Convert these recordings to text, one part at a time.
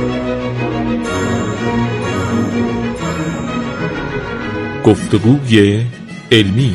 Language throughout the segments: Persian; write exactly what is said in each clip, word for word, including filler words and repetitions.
گفتگوی علمی.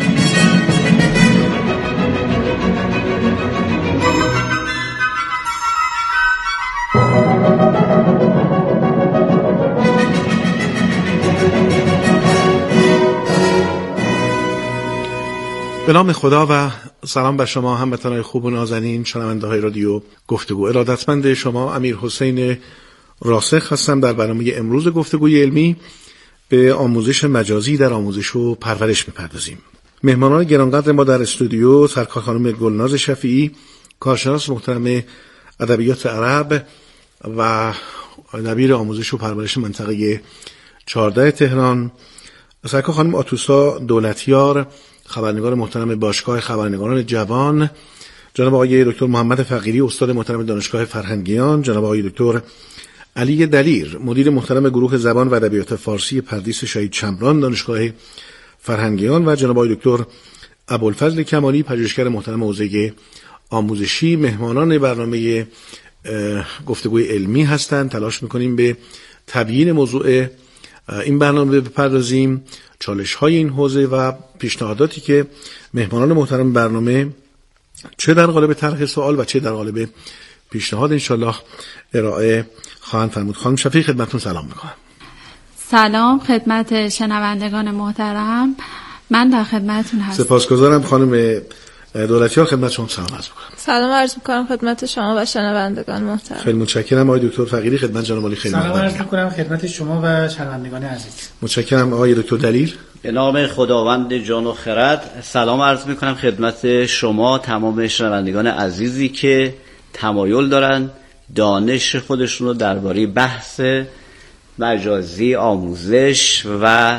به نام خدا و سلام بر شما هموطنان خوب و نازنین شنونده های رادیو گفتگو. ارادتمند شما امیر حسین راسخ هستم. در برنامه امروز گفتگوی علمی به آموزش مجازی در آموزش و پرورش میپردازیم. مهمانان گرانقدر ما در استودیو سرکار خانم گلناز شفیعی، کارشناس محترم ادبیات عرب و دبیر آموزش و پرورش منطقه چهارده تهران، سرکار خانم آتوسا دولتیار، خبرنگار محترم باشگاه خبرنگاران جوان، جناب آقای دکتر محمد فقیری، استاد محترم دانشگاه فرهنگیان، جناب آقای دکتر علی دلیر، مدیر محترم گروه زبان و ادبیات فارسی پردیس شهید شمران دانشگاه فرهنگیان و جناب آقای دکتر ابوالفضل کمالی، پژوهشگر محترم حوزه آموزشی. مهمانان برنامه گفتگوی علمی هستند. تلاش میکنیم به تبیین موضوع این برنامه بپردازیم، چالش های این حوزه و پیشنهاداتی که مهمانان محترم برنامه چه در قالب طرح سوال و چه در قالب پیشنهاد انشالله ارائه خواهند فرمود. خانم شفیعی خدمتتون سلام میکنم. سلام خدمت شنوندگان محترم، من در خدمتتون هستم. سپاسگزارم. خانم دولتیار خدمت شما سلام عرض میکنم. سلام عرض میکنم خدمت شما و شنوندگان محترم. خیلی متشکرم. آقای دکتر فقیری خدمت جناب عالی خیلی سلام عرض میکنم خدمت شما و شنوندگان عزیز. متشکرم. آقای دکتر دلیر. به نام خداوند جان و خرد سلام عرض میکنم خدمت شما تمام شنوندگان عزیزی که تمایل دارن دانش خودشون رو درباره بحث مجازی، آموزش و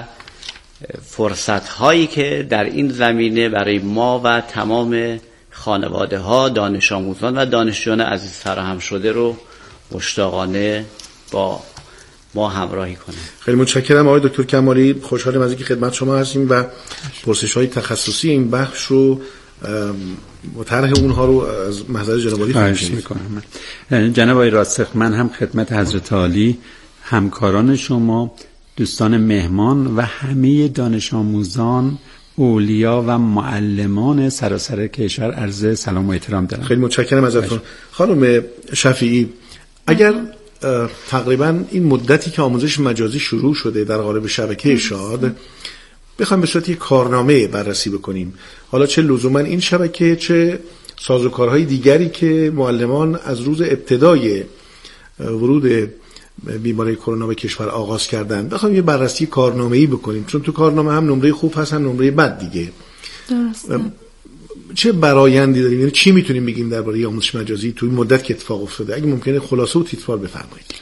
فرصت هایی که در این زمینه برای ما و تمام خانواده ها، دانش آموزان و دانشجویان عزیز فراهم شده رو مشتاقانه با ما همراهی کنه. خیلی متشکرم آقای دکتر کمالی. خوشحالم از اینکه خدمت شما هستیم و پرسش های تخصصی این بخش رو و طرح اونها رو از محضر جناب عالی خواهش میکنم. جناب آقای راسخ، من هم خدمت حضرت عالی، همکاران شما، دوستان مهمان و همه دانش آموزان، اولیا و معلمان سراسر کشور عرض سلام و احترام دارم. خیلی متشکرم ازتون. خانم شفیعی، اگر تقریبا این مدتی که آموزش مجازی شروع شده در قالب شبکه شاد بخوایم به صورت یک کارنامه بررسی بکنیم، حالا چه لزوما این شبکه چه سازوکارهای دیگری که معلمان از روز ابتدای ورود بیماری کرونا به کشور آغاز کردن، بخوایم یه بررسی کارنامه‌ای بکنیم، چون تو کارنامه هم نمره خوب هست هم نمره بد دیگه. درسته. چه برآیندی داریم؟ یعنی چی میتونیم بگیم درباره آموزش مجازی تو این مدت که اتفاق افتاده؟ اگه ممکنه خلاصه و تیتروار بفرمایید.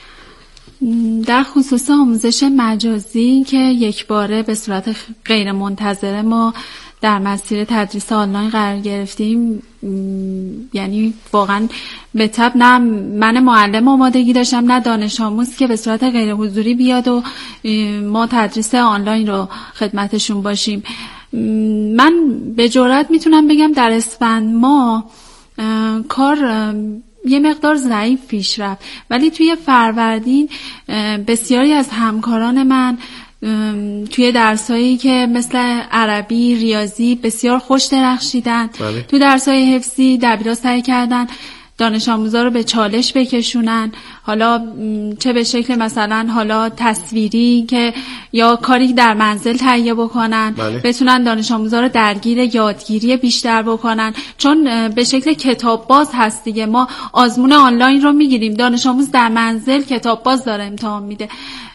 در خصوص آموزش مجازی که یک باره به صورت غیر منتظره ما در مسیر تدریس آنلاین قرار گرفتیم، یعنی واقعا به تب نه من معلم آمادگی داشتم نه دانش آموز که به صورت غیر حضوری بیاد و ما تدریس آنلاین رو خدمتشون باشیم. من به جرئت میتونم بگم در اسفند ما کار یه مقدار ضعیف پیش رفت، ولی توی فروردین بسیاری از همکاران من توی درسایی که مثل عربی، ریاضی بسیار خوش درخشیدن. بله. تو درسای حفظی دبیرا سعی کردن دانش آموزا رو به چالش بکشونن، حالا چه به شکل مثلا حالا تصویری که یا کاری در منزل تهیه بکنن. بله. بتونن دانش آموزا رو درگیر یادگیری بیشتر بکنن، چون به شکل کتاب باز هست دیگه. ما آزمون آنلاین رو میگیریم، دانش آموز در منزل کتاب باز داره امتحان میده.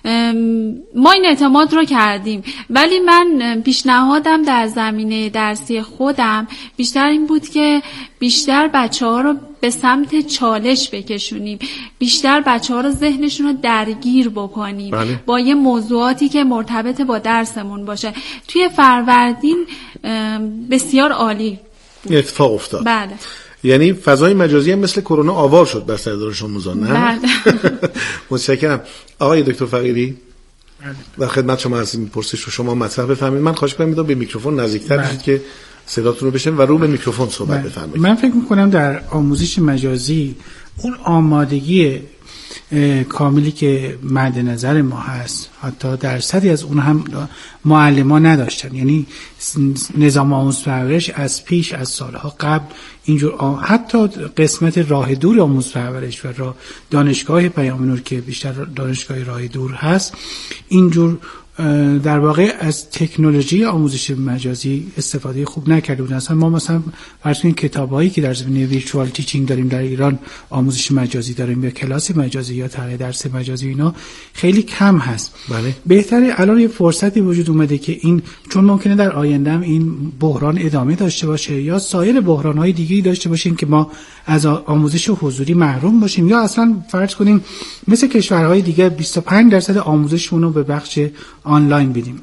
ما این اعتماد رو کردیم، ولی من پیشنهادم در زمینه درسی خودم بیشتر این بود که بیشتر بچه ها رو به سمت چالش بکشونیم، بیشتر بچه ها رو ذهنشون رو درگیر بکنیم. بله. با یه موضوعاتی که مرتبط با درسمون باشه. توی فروردین بسیار عالی اتفاق افتاد. بله. یعنی فضای مجازی هم مثل کرونا آوار شد بر سر دانش آموزان، نه؟ بله. متشکرم. آقای دکتر فقیری، در خدمت شما هستیم. پرسش رو شما مطرح بفرمایید. من خواهش می‌کنم به میکروفون نزدیک‌تر بشید که صداتون رو بشنویم و رو به میکروفون صحبت بفرمایید. من فکر می‌کنم در آموزش مجازی اون آمادگی کاملی که مد نظر ما هست، حتی درصدی از اون هم معلمان نداشتن. یعنی نظام آموزش پرورش از پیش از سالها قبل اینجور حتی قسمت راه دور آموزش پرورش و راه دانشگاه پیام نور که بیشتر دانشگاه راه دور هست، اینجور در واقع از تکنولوژی آموزش مجازی استفاده خوب نکرده بودن. اصلا ما مثلا فرض کنید کتابایی که در زمینه ویرچوال تیچینگ داریم در ایران، آموزش مجازی داریم یا کلاس مجازی یا طرح درس مجازی، اینا خیلی کم هست. بله. بهتره الان یه فرصتی وجود اومده که این، چون ممکنه در آینده هم این بحران ادامه داشته باشه یا سایر بحران‌های دیگه‌ای داشته باشیم که ما از آموزش حضوری محروم باشیم، یا اصلا فرض کنیم مثل کشورهای دیگه بیست و پنج درصد آموزشمون رو به بخش آنلاین بدیم.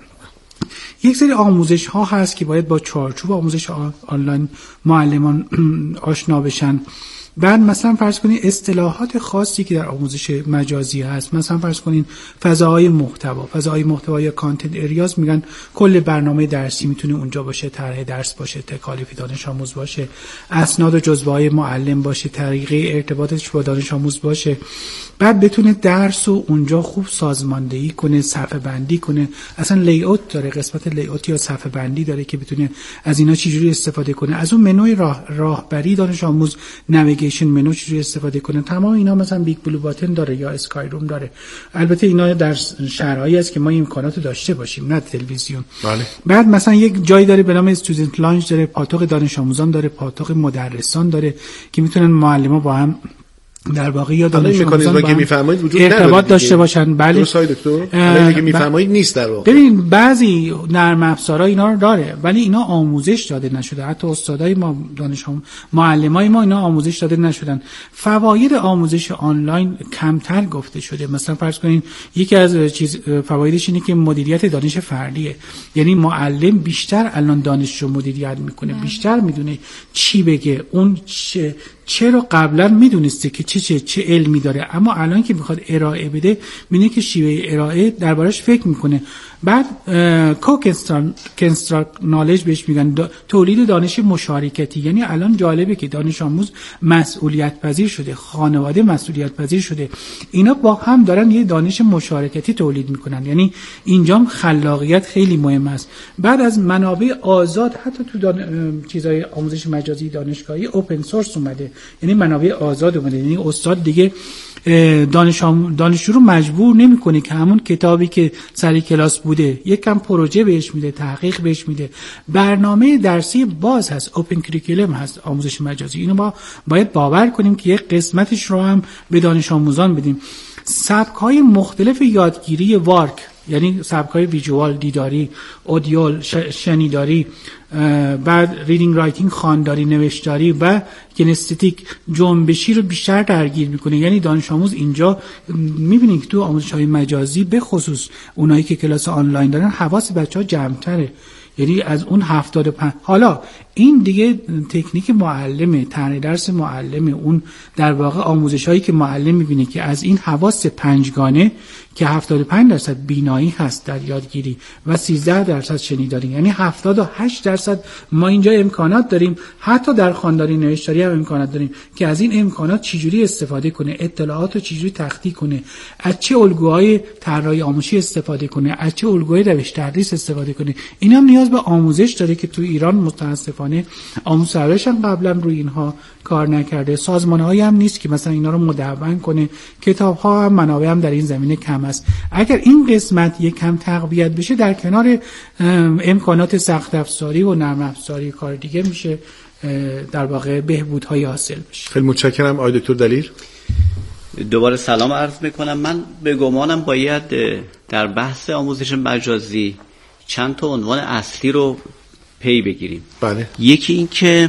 یک سری آموزش ها هست که باید با چارچوب آموزش آنلاین معلمان آشنا بشن. بعد مثلا فرض کنین اصطلاحات خاصی که در آموزش مجازی هست، مثلا فرض کنین فضاهای محتوا، فضاهای محتوا یا کانتنت اریاز میگن کل برنامه درسی میتونه اونجا باشه، طرح درس باشه، تکالیف دانش آموز باشه، اسناد و جزوه‌های معلم باشه، طریقه ارتباطش با دانش آموز باشه. بعد بتونه درس رو اونجا خوب سازماندهی کنه، صفحه بندی کنه. اصلا لی‌اوت داره، قسمت لی‌اوت یا صفحه بندی داره که بتونه از اینا چجوری استفاده کنه. از اون منوی راه راهبری دانش آموز، نویگیشن منو چجوری استفاده کنه. تمام اینا مثلا بیگ بلو باتن داره یا اسکای روم داره. البته اینا در شهرهایی است که ما امکانات داشته باشیم، نه تلویزیون. بله. بعد مثلا یک جایی داره به نام استودنت لانج داره، پاتوق دانش آموزان داره، پاتوق مدرسان داره که میتونن معلم‌ها با هم در واقع یا دانش آموزان که میفرمایید وجود ارتباط داشته باشن. بله درست های دکتر، الان که میفرمایید نیست در واقع. ببین بعضی نرم افزارها اینا رو داره ولی اینا آموزش داده نشده. حتی استادای ما، دانش آموز، معلمای ما اینا آموزش داده نشدن. فواید آموزش آنلاین کمتر گفته شده. مثلا فرض کنین یکی از چیز فوایدش اینه که مدیریت دانش فردیه. یعنی معلم بیشتر الان دانش رو مدیریت میکنه، بیشتر میدونه چی بگه، اون چه چرا قبلا میدونسته که چه چه چه علمی داره، اما الان که میخواد ارائه بده میبینه که شیوه ارائه دربارش فکر میکنه. بعد کوکنستراکت نالج بهش میگن، تولید دانش مشارکتی. یعنی الان جالبه که دانش آموز مسئولیت پذیر شده، خانواده مسئولیت پذیر شده، اینا با هم دارن یه دانش مشارکتی تولید میکنن. یعنی اینجا خلاقیت خیلی مهم است. بعد از منابع آزاد، حتی تو دان... چیزای آموزش مجازی دانشگاهی اوپن سورس اومده، یعنی منابع آزاد اومده. یعنی استاد دیگه دانش آم... دانشجو رو مجبور نمیکنه که همون کتابی که سر کلاس بوده یک کم پروژه بهش میده، تحقیق بهش میده. برنامه درسی باز هست، اوپن کریکولم هست آموزش مجازی. اینو با باید باور کنیم که یک قسمتش رو هم به دانش آموزان بدیم. سبک‌های مختلف یادگیری وارک، یعنی سبک‌های ویژوال، دیداری، اودیال، شنیداری، بعد ریدینگ رایتینگ، خوانداری، نوشتاری و کینستتیک، جنبشی رو بیشتر درگیر میکنه. یعنی دانش آموز اینجا میبینید که تو آموزش‌های مجازی به خصوص اونایی که کلاس آنلاین دارن حواس بچه‌ها جمع‌تره. یعنی از اون هفتاد و پنج، حالا این دیگه تکنیک معلمه، طرح درس معلمه، اون در واقع آموزش‌هایی که معلم می‌بینه که از این حواس پنجگانه که هفتاد و پنج درصد بینایی هست در یادگیری و سیزده درصد شنیداری، یعنی هفتاد و هشت درصد ما اینجا امکانات داریم، حتی در خوانداری نوشتاری هم امکانات داریم که از این امکانات چجوری استفاده کنه، اطلاعات رو چجوری تخلیه کنه، از چه الگوهای طراحی آموزشی استفاده کنه، از چه الگوهای روش تدریس استفاده کنه. این هم نیاز به آموزش داره که تو ایران متاسفانه آموزش پرورش هم قبلا روی اینها کار نکرده. سازمان‌هایی هم نیست که مثلا اینا رو مدون کنه. کتاب‌ها هم، منابع هم در این زمینه کم است. اگر این قسمت یک کم تقویت بشه، در کنار امکانات سخت افزاری و نرم افزاری کار دیگه میشه در واقع بهبودهای حاصل بشه. خیلی متشکرم آقای دکتر دلیر. دوباره سلام عرض میکنم. من به گمانم باید در بحث آموزش مجازی چند تا عنوان اصلی رو پی بگیریم. بله. یکی این که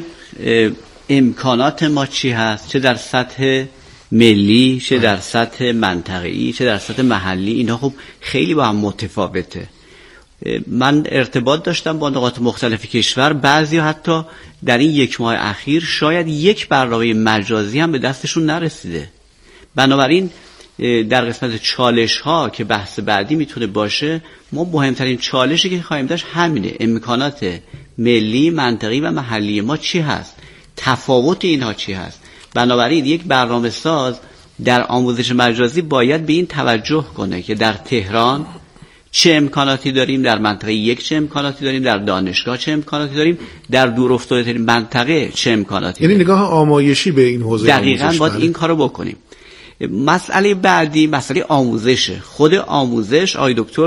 امکانات ما چی هست، چه در سطح ملی، چه در سطح منطقه‌ای، چه در سطح محلی. اینا خب خیلی با هم متفاوته. من ارتباط داشتم با نقاط مختلف کشور، بعضی حتی در این یک ماه اخیر شاید یک برنامه مجازی هم به دستشون نرسیده. بنابراین در قسمت چالش ها که بحث بعدی میتونه باشه، ما مهمترین چالشی که خواهیم داشت همینه، امکانات ملی، منطقی و محلی ما چی هست، تفاوت اینها چی هست. بنابراین یک برنامه ساز در آموزش مجازی باید به این توجه کنه که در تهران چه امکاناتی داریم، در منطقه یک چه امکاناتی داریم، در دانشگاه چه امکاناتی داریم، در دور افتاده ترین منطقه چه امکاناتی یعنی داریم. نگاه آمایشی به این حوزه دقیقاً آموزش باید این کارو بکنیم. مسئله بعدی مسئله آموزشه. خود آموزش آقای دکتر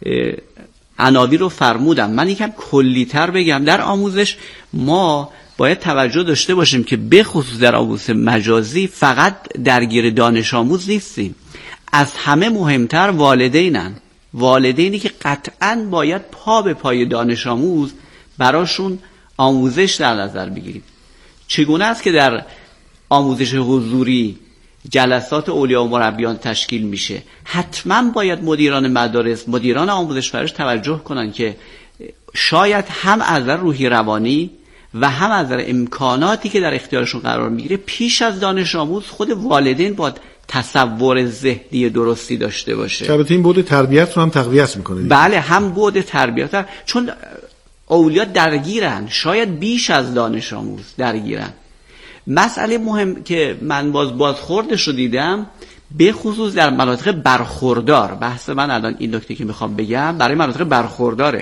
عناوین رو فرمودم، من یکم کلی‌تر بگم. در آموزش ما باید توجه داشته باشیم که به خصوص در آموزش مجازی فقط درگیر دانش آموز نیستیم، از همه مهمتر والدینن. والدینی که قطعاً باید پا به پای دانش آموز براشون آموزش در نظر بگیریم. چگونه است که در آموزش حضوری جلسات اولیا و مربیان تشکیل میشه؟ حتما باید مدیران مدارس، مدیران آموزش پرورش توجه کنن که شاید هم از نظر روحی روانی و هم از نظر امکاناتی که در اختیارشون قرار میگیره پیش از دانش آموز خود والدین باید تصور ذهنی درستی داشته باشه. که البته این بعد تربیت رو هم تقویت میکنه. بله، هم بعد تربیت، چون اولیا درگیرن، شاید بیش از دانش آموز درگیرن. مسئله مهم که من باز بازخوردش رو دیدم به خصوص در مناطق برخوردار، بحث من الان این نکته که میخوام بگم برای مناطق برخورداره.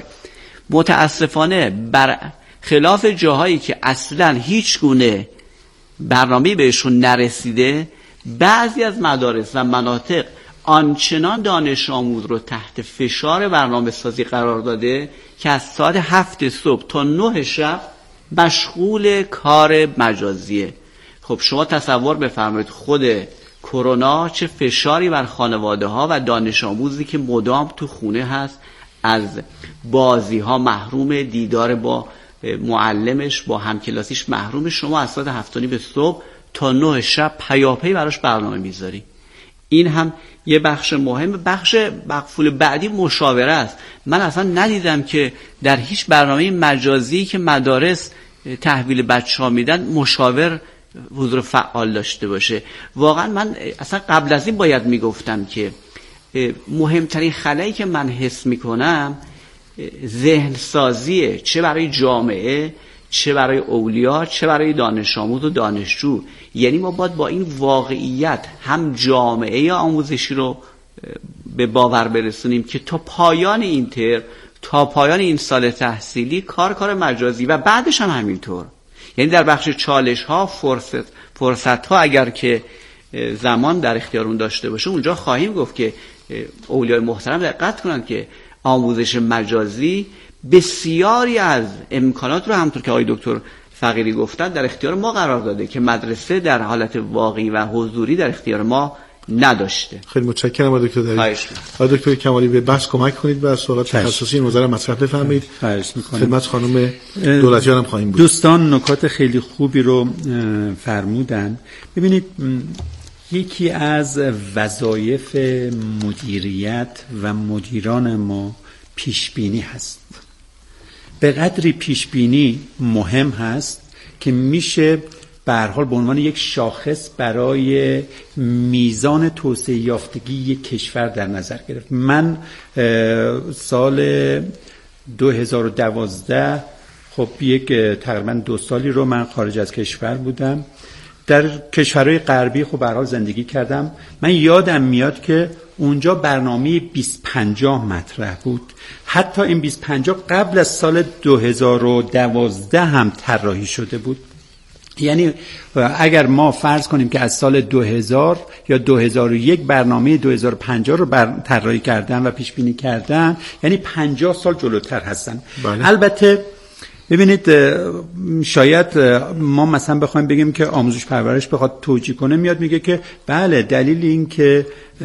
متاسفانه بر خلاف جاهایی که اصلا هیچ گونه برنامه‌ای بهشون نرسیده، بعضی از مدارس و مناطق آنچنان دانش آموز رو تحت فشار برنامه سازی قرار داده که از ساعت هفت صبح تا نه شب مشغول کار مجازیه. خب شما تصور بفرمایید خود کرونا چه فشاری بر خانواده ها و دانش آموزی که مدام تو خونه هست از بازی ها محروم، دیدار با معلمش با همکلاسیش محروم، شما از ساعت هفت و نیم صبح تا نه شب پیاپی براش برنامه میذاری. این هم یه بخش مهم. بخش مقفول بعدی مشاوره است. من اصلا ندیدم که در هیچ برنامه مجازی که مدارس تحویل بچه‌ها میدن مشاور حضور فعال داشته باشه. واقعا من اصلا قبل از این باید میگفتم که مهمترین خلایی که من حس میکنم ذهن سازیه، چه برای جامعه، چه برای اولیا، چه برای دانش آموز و دانشجو. یعنی ما باید با این واقعیت هم جامعه آموزشی رو به باور برسونیم که تا پایان این ترم، تا پایان این سال تحصیلی کار کار مجازی و بعدش هم همینطور. یعنی در بخش چالش ها، فرصت فرصت ها اگر که زمان در اختیارون داشته باشه اونجا خواهیم گفت که اولیای محترم دقت کنند که آموزش مجازی بسیاری از امکانات رو همونطور که آقای دکتر فقیری گفتن در اختیار ما قرار داده که مدرسه در حالت واقعی و حضوری در اختیار ما نداشته. خیلی متشکرم آقای دکتر داری. آقای دکتر کمالی به بحث کمک کنید و سوالات تخصصی نظر مطرح بفرمایید. خدمت خانم دولتیان هم خواهیم بود. دوستان نکات خیلی خوبی رو فرمودن. ببینید یکی از وظایف مدیریت و مدیران ما پیشبینی هست. به قدری پیشبینی مهم هست که میشه به هر حال به عنوان یک شاخص برای میزان توسعه یافتگی یک کشور در نظر گرفت. من سال دو هزار و دوازده خب یک تقریبا دو سالی رو من خارج از کشور بودم، در کشورهای غربی خب به هر حال زندگی کردم. من یادم میاد که اونجا برنامه بیست پنجاه مطرح بود. حتی این بیست پنجاه قبل از سال دو هزار و دوازده هم طراحی شده بود. یعنی اگر ما فرض کنیم که از سال دو هزار یا دو هزار و یک برنامه دو هزار و پنجاه رو طراحی کردن و پیش بینی کردن، یعنی پنجاه سال جلوتر هستن. بله. البته ببینید شاید ما مثلا بخوایم بگیم که آموزش پرورش بخواد توجیه کنه، میاد میگه که بله دلیل این که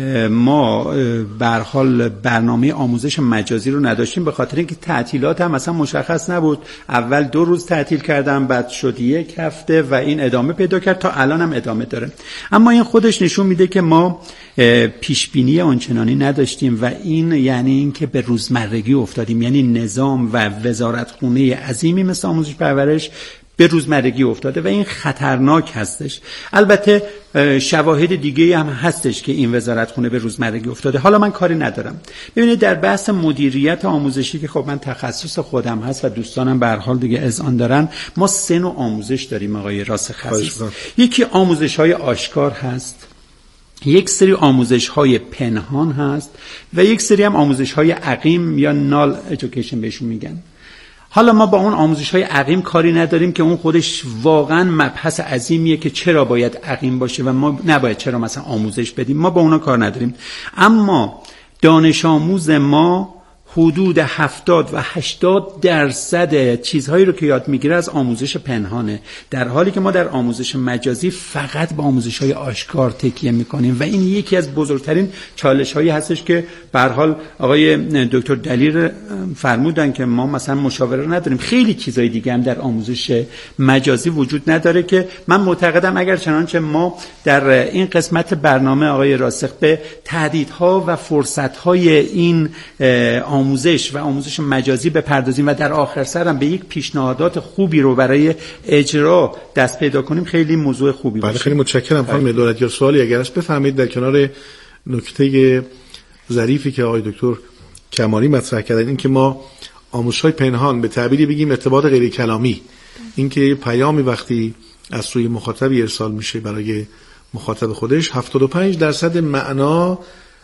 ما به هر حال برنامه آموزش مجازی رو نداشتیم به خاطر اینکه تعطیلات هم مثلا مشخص نبود. اول دو روز تعطیل کردم، بعد شد یک هفته و این ادامه پیدا کرد تا الان هم ادامه داره. اما این خودش نشون میده که ما پیشبینی آنچنانی نداشتیم و این یعنی این که به روزمرگی افتادیم. یعنی نظام و وزارتخونه عظیمی مثل آموزش پرورش به روزمرگی افتاده و این خطرناک هستش. البته شواهد دیگه هم هستش که این وزارتخونه به روزمرگی افتاده. حالا من کاری ندارم. ببینید در بحث مدیریت آموزشی که خب من تخصص خودم هست و دوستانم به هر حال دیگه اذعان دارن، ما سه نوع آموزش داریم آقای راسخ عزیز. یکی آموزش‌های آشکار هست یک سری آموزش های پنهان هست و یک سری هم آموزش های عقیم یا نال ادویکیشن بهشون میگن. حالا ما با اون آموزش های عقیم کاری نداریم که اون خودش واقعا مبحث عظیمیه که چرا باید عقیم باشه و ما نباید چرا مثلا آموزش بدیم، ما با اونا کار نداریم. اما دانش آموز ما حدود هفتاد و هشتاد درصد چیزهایی رو که یاد میگیره از آموزش پنهانه، در حالی که ما در آموزش مجازی فقط با آموزش‌های آشکار تکیه میکنیم و این یکی از بزرگترین چالش‌هایی هستش که به هر حال آقای دکتر دلیر فرمودن که ما مثلا مشاوره نداریم. خیلی چیزای دیگه هم در آموزش مجازی وجود نداره که من معتقدم اگر چنانچه ما در این قسمت برنامه آقای راسخ به تهدیدها و فرصت‌های این آموزش و آموزش مجازی بپردازیم و در آخر سر هم به یک پیشنهادات خوبی رو برای اجرا دست پیدا کنیم، خیلی موضوع خوبی باشه. بله خیلی متشکرم خانم دولتیار. سوالی اگر است بفرمایید در کنار نکته ظریفی که آقای دکتر کمالی مطرح کردن، این که ما آموزش‌های پنهان به تعبیری بگیم ارتباط غیر کلامی، این که پیامی وقتی از سوی مخاطبی ارسال میشه برای مخاطب خودش، هفتاد و پنج درصد معنا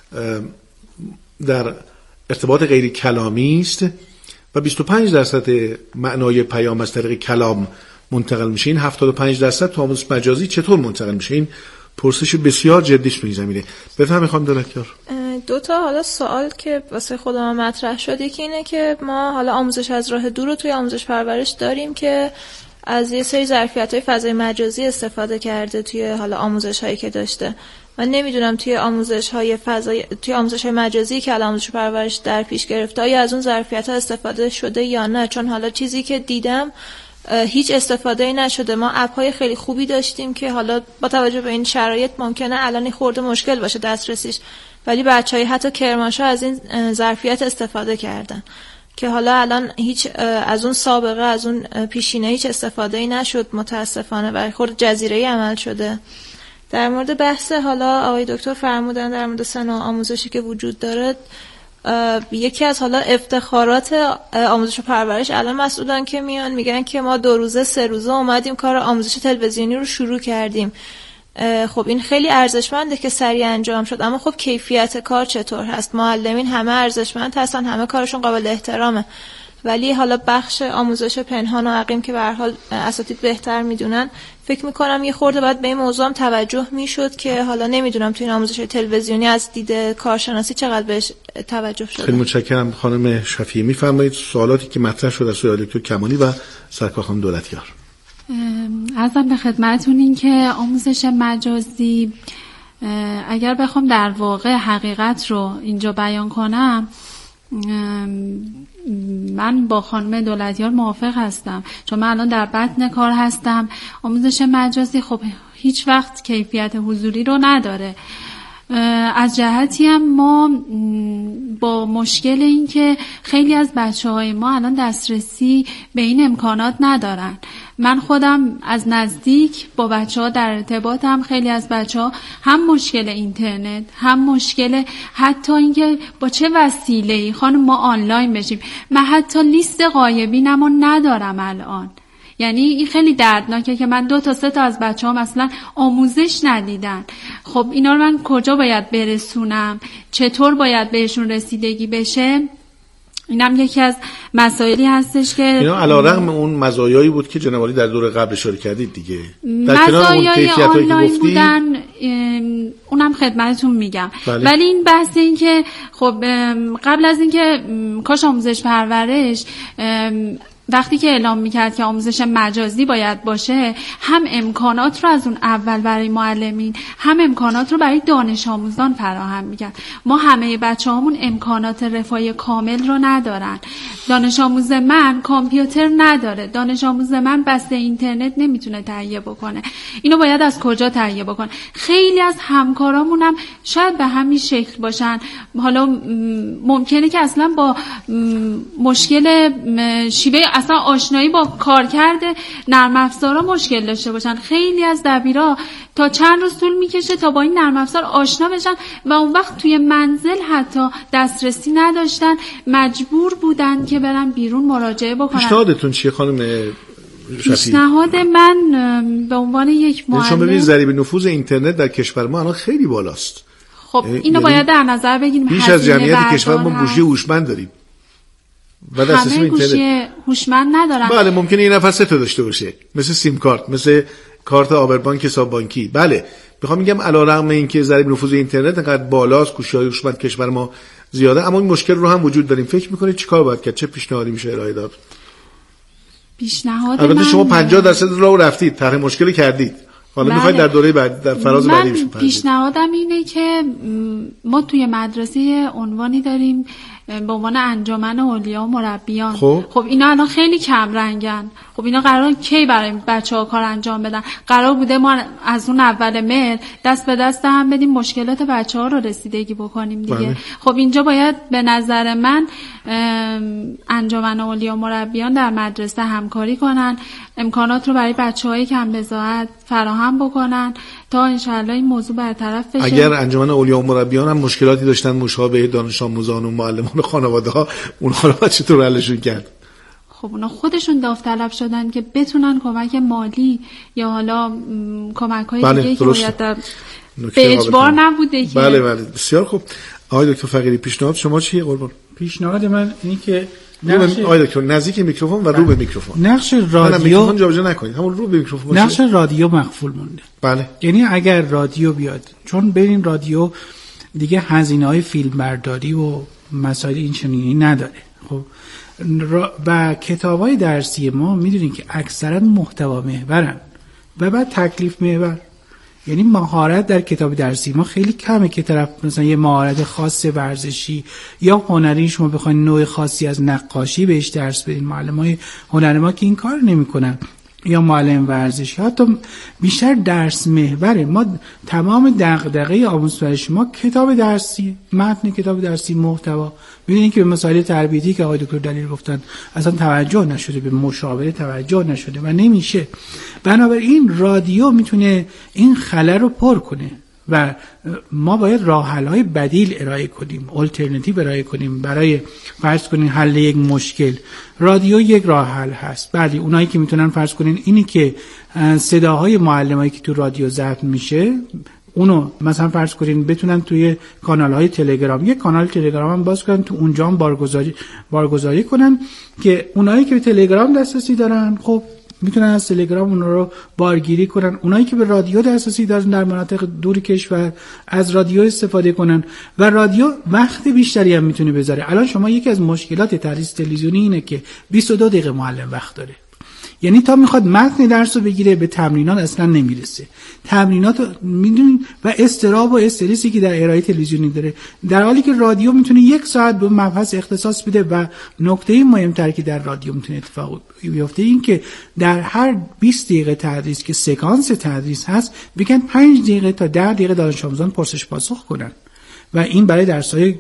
در ارتباط غیر کلامی است و بیست و پنج درصد معنای پیام از طریق کلام منتقل میشه. این هفتاد و پنج درصد تو آموزش مجازی چطور منتقل میشه؟ این پرسش بسیار جدیش به زمینه. بفهمید خانم دولتیار. دو تا حالا سوال که واسه خودم مطرح شد، یکی اینه که ما حالا آموزش از راه دور رو توی آموزش پرورش داریم که از یه سری ظرفیت‌های فضای مجازی استفاده کرده توی حالا آموزش‌هایی که داشته. من نمیدونم توی آموزش‌های فضای توی آموزش‌های مجازی که الان آموزش پرورش در پیش گرفته آیا از اون ظرفیت‌ها استفاده شده یا نه، چون حالا چیزی که دیدم هیچ استفاده‌ای نشده. ما اپ‌های خیلی خوبی داشتیم که حالا با توجه به این شرایط ممکنه الان خورده مشکل باشه دسترسیش، ولی بچه‌های حتی کرمانشاه از این ظرفیت استفاده کردن که حالا الان هیچ از اون سابقه از اون پیشینه هیچ استفاده‌ای نشد متاسفانه و خورده جزیره‌ای عمل شده. در مورد بحث حالا آقای دکتر فرمودن در مورد سه نوع آموزشی که وجود داره، یکی از حالا افتخارات آموزش و پرورش الان مسئولان که میان میگن که ما دو روزه سه روزه اومدیم کار آموزش تلویزیونی رو شروع کردیم. خب این خیلی ارزشمنده که سریع انجام شد، اما خب کیفیت کار چطور هست؟ معلمین همه ارزشمند هستن، همه کارشون قابل احترامه، ولی حالا بخش آموزش پنهان و عقیم که به هر حال اساتید بهتر میدونن، فکر میکنم یه خورده باید به این موضوع هم توجه میشد که حالا نمیدونم توی این آموزش تلویزیونی از دید کارشناسی چقدر بهش توجه شده. خیلی متشکرم خانم شفیعی. میفرمایید سوالاتی که مطرح شد از سوی دکتر کمالی و سرکار خانم دولتیار. عرضم به خدمتتون این که آموزش مجازی اگر بخوام در واقع حقیقت رو اینجا بیان کنم، من با خانم دولتیار موافق هستم، چون من الان در بطن کار هستم. آموزش مجازی خب هیچ وقت کیفیت حضوری رو نداره. از جهتی هم ما با مشکل این که خیلی از بچه‌های ما الان دسترسی به این امکانات ندارن. من خودم از نزدیک با بچه‌ها در ارتباطم. خیلی از بچه‌ها هم مشکل اینترنت، هم مشکل حتی اینکه با چه وسیله‌ای خانم ما آنلاین بشیم. من حتی لیست غایبینمو ندارم الان. یعنی این خیلی دردناکه که من دو تا سه تا از بچه‌ها مثلا آموزش ندیدن. خب اینا رو من کجا باید برسونم؟ چطور باید بهشون رسیدگی بشه؟ اینم یکی از مسائلی هستش که اینا علیرغم اون مزایایی بود که جناب عالی در دور قبل اشاره کردید دیگه، در کنار اون کیفیتایی که گفتید بودن، اونم خدمتتون میگم. بله. ولی این بحث این که خب قبل از این که کاش آموزش پرورش وقتی که اعلام میکرد که آموزش مجازی باید باشه، هم امکانات رو از اون اول برای معلمین، هم امکانات رو برای دانش آموزان فراهم میکرد. ما همه بچه هامون امکانات رفاهی کامل رو ندارن. دانش آموز من کامپیوتر نداره، دانش آموز من بسته اینترنت نمیتونه تهیه بکنه. اینو باید از کجا تهیه بکنه؟ خیلی از همکارامون هم شاید به همین شکل باشن. حالا ممکنه که اصلا با مشکل شیوه اصلا آشنایی با کارکرد نرم افزارا مشکل داشته باشن. خیلی از دبیرا تا چند روز طول میکشه تا با این نرم افزار آشنا بشن و اون وقت توی منزل حتی دسترسی نداشتن، مجبور بودن که برن بیرون مراجعه بکنن. پیشنهادتون چیه خانم شفیع؟ پیشنهاد من به عنوان یک معلم، چون ببینید ضریب نفوذ اینترنت در کشور ما الان خیلی بالاست. خب اینو باید در نظر بگیریم. بیش از جمعیت کشور ما گوشی هوشمند داریم. و همه گوشی هوشمند ندارن. بله ممکنه یه نفر سه تا داشته باشه، مثل سیم کارت، مثل کارت آبربانک، حساب بانکی. بله میخوام میگم علیرغم اینکه ضریب نفوذ اینترنت انقدر بالاست، گوشی‌های هوشمند کشور ما زیاده، اما این مشکل رو هم وجود داریم. فکر میکنید چیکار باید کرد؟ چه پیشنهادی میشه ارائه داد؟ پیشنهاد البته من شما پنجاه درصد راه رفتید، تغییر مشکلی کردید. حالا میخواید در دوره بعد در فراز بعدی بشیم. پیشنهادم اینه که ما توی مدرسه عنوانی داریم به عنوان انجمن اولیا و مربیان. خب. خب اینا الان خیلی کم رنگن. خب اینا قرار کی برای بچه‌ها کار انجام بدن؟ قرار بوده ما از اون اول مهر دست به دست هم بدیم مشکلات بچه‌ها رو رسیدگی بکنیم دیگه. بله. خب اینجا باید به نظر من انجمن اولیا و مربیان در مدرسه همکاری کنن، امکانات رو برای بچه‌های کم بضاعت فراهم بکنن تا انشالله این موضوع برطرف بشه. اگر انجمن اولیا و مربیان هم مشکلاتی داشتن مشابه دانش آموزان و معلمان و خانواده‌ها، اونها رو چطور حلشون کرد؟ خب اونا خودشون داوطلب شدن که بتونن کمک مالی یا حالا کمک‌های بله، دیگه که باید در به اجبار نبوده که. بله بله بسیار خوب. آقای دکتر فقیری پیشنهاد شما چیه قربان؟ پیشنهاد من اینه که نقش آقای دکتر نزدیک میکروفون و رو به میکروفون. نقش رادیو میکروفون جابجا نکنید، همون رو به میکروفون باشه. نقش رادیو مخفول مونده. بله. یعنی اگر رادیو بیاد، چون ببین رادیو دیگه هزینه‌های فیلمبرداری و مسائل این چنینی نداره. خب و کتاب‌های درسی ما می‌دونین که اکثرا محتوا محورن و بعد تکلیف محور. یعنی مهارت در کتاب درسی ما خیلی کمه که طرف مثلا یه مهارت خاص ورزشی یا هنری شما بخواید نوع خاصی از نقاشی بهش درس بدین. معلمای هنر ما که این کار نمی‌کنن، یا معلم ورزشی، حتی بیشتر درس محوره. ما تمام دغدغه آموزش پرورش ما کتاب درسی، متن کتاب درسی، محتوا. ببینید که به مسائل تربیتی که آقای دکتر دلیل گفتن اصلا توجه نشده، به مشاوره توجه نشده و نمیشه. بنابراین رادیو میتونه این خلل رو پر کنه و ما باید راه‌حل‌های بدیل ارائه کنیم، آلترناتیو ارائه کنیم برای فرض کنین حل یک مشکل. رادیو یک راه حل هست. بله اونایی که میتونن فرض کنین اینی که صداهای معلمایی که تو رادیو ضبط میشه اونو مثلا فرض کنین بتونن توی کانال‌های تلگرام، یک کانال تلگرام هم باز کنن، تو اونجا هم بارگذاری بارگذاری کنن که اونایی که به تلگرام دسترسی دارن خب میتونن از تلگرام اون رو بارگیری کنن. اونایی که به رادیو دسترسی دارن در مناطق دور کشور از رادیو استفاده کنن و رادیو وقت بیشتری هم میتونه بذاره. الان شما یکی از مشکلات تدریس تلویزیونی اینه که بیست و دو دقیقه معلم وقت داره. یعنی تا میخواد متن درس رو بگیره به تمرینات اصلا نمیرسه. تمرینات میدونین و استراب و استرسی که در ارائه تلویزیونی داره، در حالی که رادیو میتونه یک ساعت به مبحث اختصاص بده. و نکته مهمتر که در رادیو میتونه اتفاق بیفته این که در هر بیست دقیقه تدریس که سکانس تدریس هست بگن پنج دقیقه تا ده دقیقه دانش آموزان پرسش پاسخ کنن و این برای درس‌های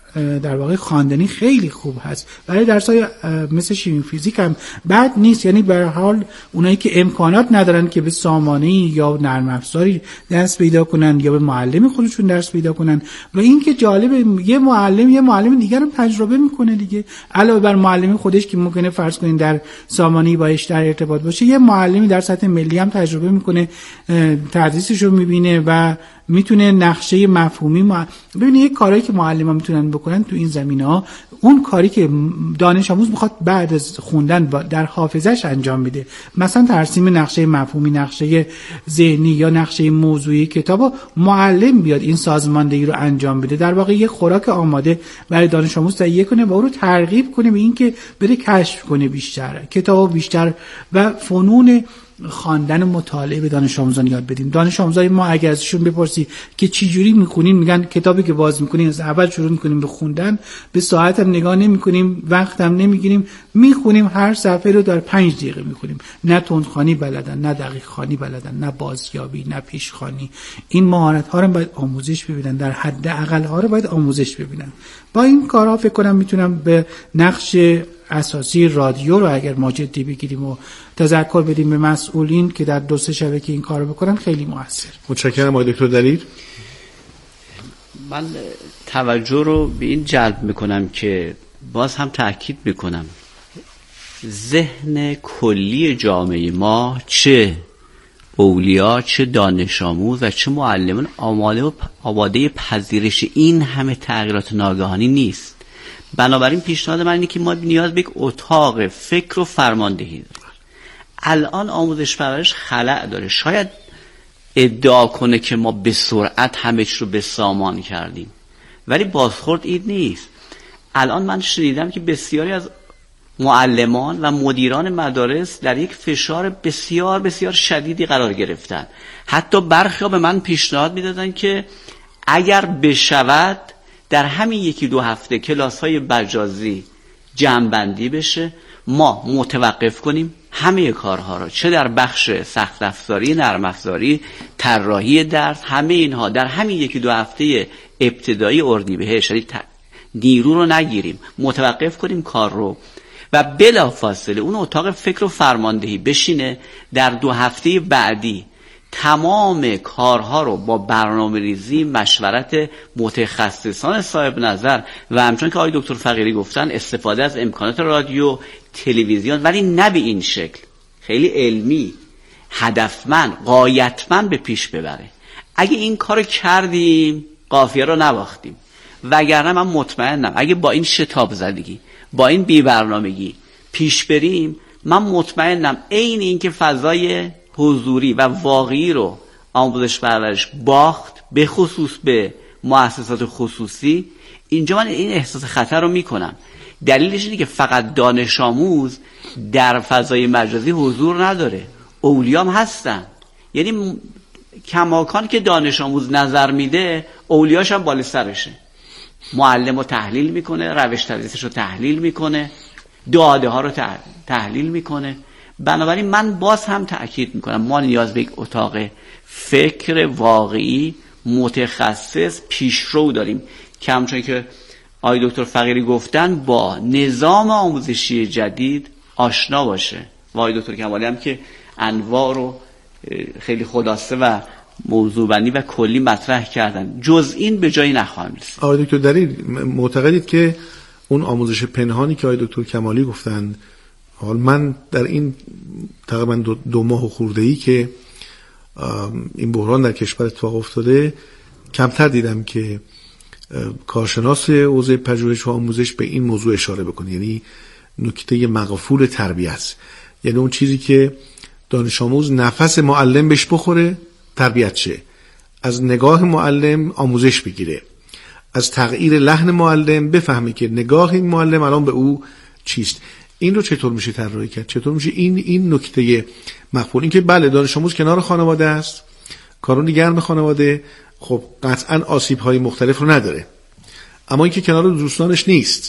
در واقع خواندنی خیلی خوب هست. برای درس‌های مثل شیمی فیزیک هم بد نیست. یعنی به هر حال اونایی که امکانات ندارن که به سامانه‌ای یا نرم افزاری دست پیدا کنن یا به معلم خودشون درس پیدا کنن و این که جالب یه معلم یه معلم دیگر هم تجربه میکنه دیگه، علاوه بر معلم خودش که ممکنه فرض کنین در سامانه‌ای باش در ارتباط باشه، یه معلمی در سطح ملی هم تجربه میکنه، تدریسش رو میبینه و میتونه نقشه مفهومی ما... ببینید یک کاری که معلم‌ها میتونن بکنن تو این زمینه‌ها، اون کاری که دانش آموز میخواد بعد از خوندن در حافظه‌اش انجام بده، مثلا ترسیم نقشه مفهومی، نقشه ذهنی یا نقشه موضوعی کتابو معلم بیاد این سازماندهی رو انجام بده، در واقع یک خوراک آماده برای دانش آموز تهیه کنه و او رو ترغیب کنه به اینکه بره کشف کنه بیشتر کتابو بیشتر و فنون خواندن و مطالعه به دانش آموزان یاد بدیم. دانش آموزای ما اگه ازشون بپرسی که چی جوری میخونین، میگن کتابی که باز میکنیم از اول شروع میکنیم به خوندن، به ساعت هم نگاه نمیکنیم، وقت هم نمیگیریم، میخونیم هر صفحه رو در پنج دقیقه میخونیم. نه تندخوانی بلدن، نه دقیق خوانی بلدن، نه بازیابی، نه پیشخوانی. این مهارت ها رو باید آموزش ببینن، در حد اقل ها رو باید آموزش ببینن. با این کارها فکر کنم میتونم به نقش اساسی رادیو رو اگر ما جدی بگیریم و تذکر بدیم به مسئولین که در دو سه شبه که این کارو بکنن خیلی موثر. متشکرم آقای دکتر دلیل. من توجه رو به این جلب میکنم که باز هم تأکید میکنم ذهن کلی جامعه ما، چه اولیا چه دانش آموز و چه معلمان، آماده و آماده پذیرش این همه تغییرات ناگهانی نیست. بنابراین پیشنهاد من اینه که ما نیاز به یک اتاق فکر و فرماندهی داریم. الان آموزش پرورش خلأ داره. شاید ادعا کنه که ما به سرعت همه چی رو به سامان کردیم، ولی بازخورد این نیست. الان من شنیدم که بسیاری از معلمان و مدیران مدارس در یک فشار بسیار بسیار شدیدی قرار گرفتن. حتی برخی‌ها به من پیشنهاد میدادن که اگر بشود در همین یکی دو هفته کلاس‌های مجازی جمع‌بندی بشه، ما متوقف کنیم همه کارها را، چه در بخش سخت افزاری، نرم افزاری، طراحی درس، همه اینها در همین یکی دو هفته ابتدایی اردیبهشت، یعنی نیرو رو نگیریم، متوقف کنیم کار رو و بلافاصله اون اتاق فکر و فرماندهی بشینه در دو هفته بعدی تمام کارها رو با برنامه ریزی، مشورت متخصصان صاحب نظر و همچون که آقای دکتر فقیری گفتن استفاده از امکانات رادیو، تلویزیون، ولی نه به این شکل، خیلی علمی، هدفمند، غایتمند به پیش ببره. اگه این کارو کردیم قافیه رو نباختیم، وگرنه من مطمئنم اگه با این شتاب زدگی، با این بی برنامگی پیش بریم، من مطمئنم عین این که فضای حضوری و واقعی رو آموزش پرورش باخت، به خصوص به مؤسسات خصوصی، اینجا من این احساس خطر رو میکنم. دلیلش اینه که فقط دانش آموز در فضای مجازی حضور نداره، اولیام هستن. یعنی کماکان که دانش آموز نظر میده، اولیاش هم بالا سرشه. معلم رو تحلیل میکنه، روش تدریسش رو تحلیل میکنه، داده ها رو تحلیل میکنه. بنابراین من باز هم تأکید میکنم ما نیاز به یک اتاق فکر واقعی متخصص پیشرو داریم که همچون که آقای دکتر فقیری گفتن با نظام آموزشی جدید آشنا باشه و آقای دکتر کمالی هم که انواع رو خیلی خلاصه و موضوع بندی و کلی مطرح کردن. جز این به جایی نخواهم رسید. آقای دکتر دلیل معتقدید که اون آموزش پنهانی که آقای دکتر کمالی گفتن، حال من در این تقریبا دو, دو ماه خورده‌ای که این بحران در کشور اتفاق افتاده کمتر دیدم که کارشناس حوزه پژوهش و آموزش به این موضوع اشاره بکنه، یعنی نکته مغفول تربیت است. یعنی اون چیزی که دانش آموز نفس معلم بهش بخوره تربیت شه، از نگاه معلم آموزش بگیره، از تغییر لحن معلم بفهمه که نگاه این معلم الان به او چیست. این رو چطور میشه طراحی کرد؟ چطور میشه این این نکته مقبول؟ این که بله دانش آموز کنار خانواده است، کارون گرم خانواده، خب قطعا آسیب های مختلف رو نداره، اما این که کنار دوستانش نیست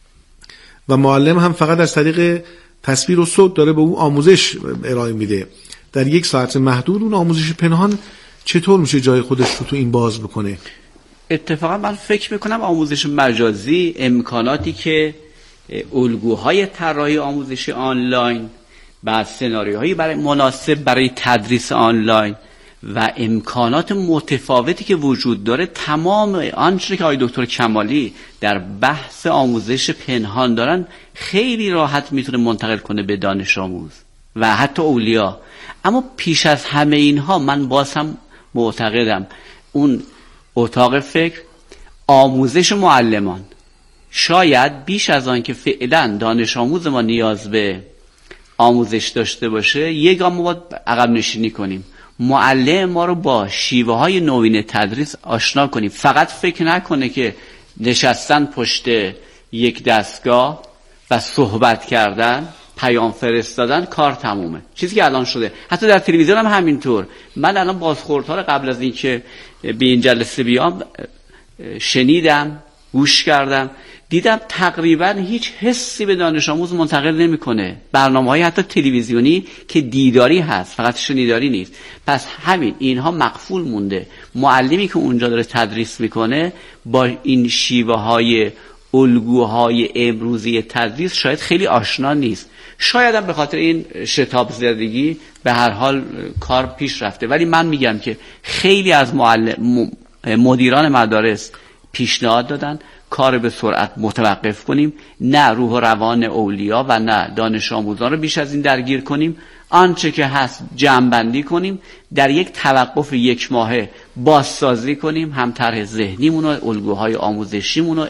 و معلم هم فقط از طریق تصویر و صوت داره به او آموزش ارائه میده در یک ساعت محدود، اون آموزش پنهان چطور میشه جای خودش رو تو این باز بکنه؟ اتفاقا من فکر میکنم آموزش مجازی امکاناتی که الگوهای طراحی آموزشی آنلاین و سناریوهایی برای مناسب برای تدریس آنلاین و امکانات متفاوتی که وجود داره، تمام آنچه که آقای دکتر کمالی در بحث آموزش پنهان دارن خیلی راحت میتونه منتقل کنه به دانش آموز و حتی اولیا. اما پیش از همه اینها من باز هم معتقدم اون اتاق فکر، آموزش معلمان، شاید بیش از آن که فعلا دانش آموز ما نیاز به آموزش داشته باشه، یک گام ما باید عقب نشینی کنیم، معلم ما رو با شیوه های نوین تدریس آشنا کنیم. فقط فکر نکنه که نشستن پشت یک دستگاه و صحبت کردن، پیام فرستادن کار تمومه، چیزی که الان شده. حتی در تلویزیون هم همینطور. من الان بازخوردها رو قبل از اینکه به این جلسه بیام شنیدم، گوش کردم، دیدم تقریبا هیچ حسی به دانش آموز منتقل نمیکنه. برنامه‌های حتی تلویزیونی که دیداری هست، فقط شنیداری نیست. پس همین اینها مقفول مونده. معلمی که اونجا داره تدریس میکنه با این شیوه‌های الگوهای امروزی تدریس شاید خیلی آشنا نیست. شاید هم به خاطر این شتاب زدگی به هر حال کار پیش رفته. ولی من میگم که خیلی از معلم مدیران مدارس پیشنهاد دادن کار به سرعت متوقف کنیم، نه روح و روان اولیا و نه دانش آموزان رو بیش از این درگیر کنیم، آنچه که هست جمع‌بندی کنیم، در یک توقف یک ماهه بازسازی کنیم، هم طرح ذهنیمون و الگوهای آموزشیمون رو